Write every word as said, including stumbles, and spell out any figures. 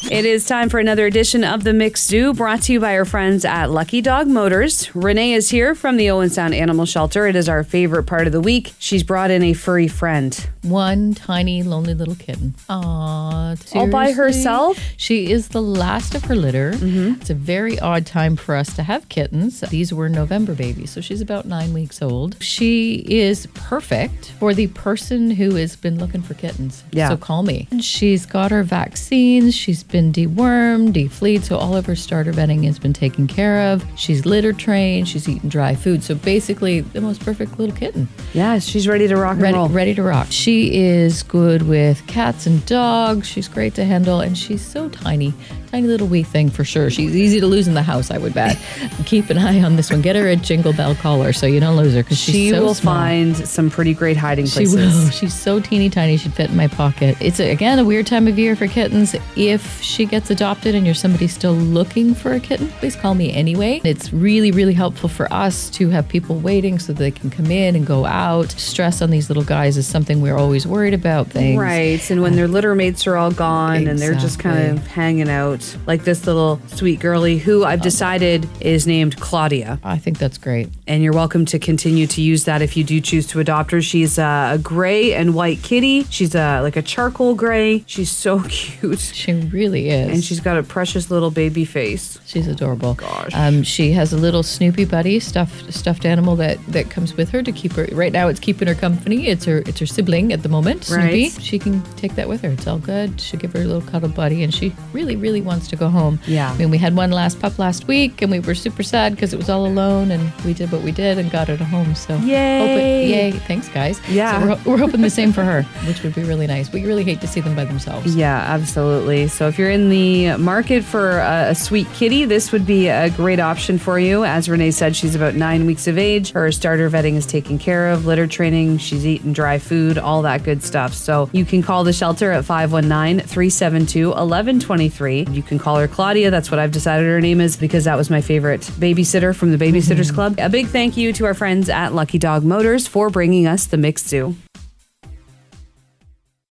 It is time for another edition of the Mixed Zoo, brought to you by our friends at Lucky Dog Motors. Renee is here from the Owen Sound Animal Shelter. It is our favorite part of the week. She's brought in a furry friend. One tiny, lonely little kitten. Aww, seriously? All by herself? She is the last of her litter. Mm-hmm. It's a very odd time for us to have kittens. These were November babies, so she's about nine weeks old. She is perfect for the person who has been looking for kittens. Yeah. So call me. She's got her vaccines. She's been dewormed, defleed, so all of her starter bedding has been taken care of. She's litter trained. She's eaten dry food. So basically, the most perfect little kitten. Yeah, she's ready to rock and Ready, roll. ready to rock. She is good with cats and dogs. She's great to handle, and she's so tiny. Tiny little wee thing for sure. She's easy to lose in the house, I would bet. Keep an eye on this one. Get her a Jingle Bell collar so you don't lose her, because she's She so will small. find some pretty great hiding She places. will. She's so teeny tiny, she'd fit in my pocket. It's, a, again, a weird time of year for kittens. If she gets adopted and you're somebody still looking for a kitten, please call me anyway. It's really, really helpful for us to have people waiting so they can come in and go out. Stress on these little guys is something we're always worried about. Things. Right, and when their litter mates are all gone and they're just kind of Exactly. hanging out, like this little sweet girlie who I've decided is named Claudia. I think that's great. And you're welcome to continue to use that if you do choose to adopt her. She's uh, a gray and white kitty. She's uh, like a charcoal gray. She's so cute. She really is. And she's got a precious little baby face. She's adorable. Gosh. Um, she has a little Snoopy buddy, stuffed stuffed animal that, that comes with her to keep her. Right now, it's keeping her company. It's her it's her sibling at the moment, Snoopy. Right. She can take that with her. It's all good. She'll give her a little cuddle buddy, and she really, really wants to go home. Yeah. I mean, we had one last pup last week, and we were super sad because it was all alone, and we did what we did and got it a home. So Yay. hoping- yay! Thanks, guys. Yeah. So we're, ho- we're hoping the same for her, which would be really nice. We really hate to see them by themselves. Yeah, absolutely. So if you're in the market for a, a sweet kitty, this would be a great option for you. As Renee said, she's about nine weeks of age. Her starter vetting is taken care of, litter training, she's eaten dry food, all that good stuff. So you can call the shelter at five one nine, three seven two, one one two three. You can call her Claudia. That's what I've decided her name is because that was my favorite babysitter from the Babysitters Club. A big thank you to our friends at Lucky Dog Motors for bringing us the Mixed Zoo.